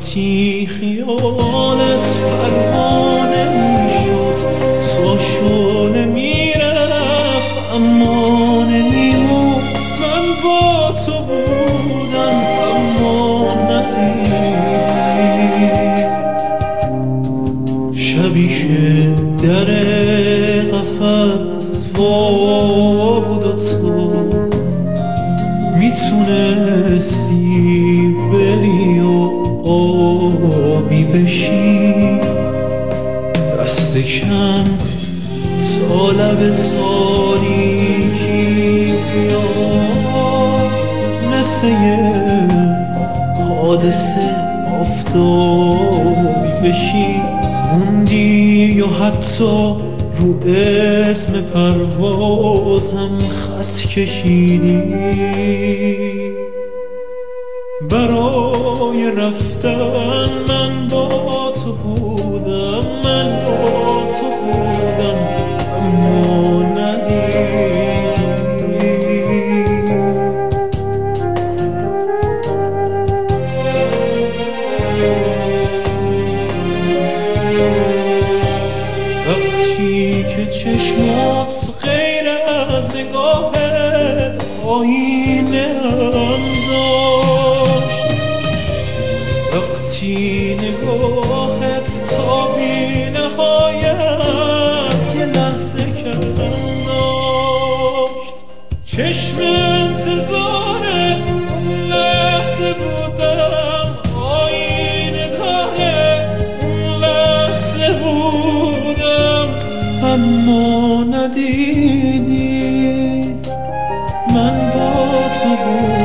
وقتی خیالت پروانه میشد تا شعله میرفت اما نمیمون من با تو بودم اما ندیدی شبی که در قفس وا بود و تو میتونستی بری و آبی بشی دست کم تا لب تاریکی بیاد مثل یه حادثه آفتابی بشی موندی یا حتی رو اسم پرواز هم خط کشیدی برای رفتن من با تو بودم من با تو بودم اما ندیدی وقتی که چشمات غیر از نگاه آینه هم داشت وقتی نگاهت تا بی نهایت یه لحظه کردن داشت چشم انتظار اون لحظه بودم آینه داره اون لحظه بودم اما ندیدی من با تو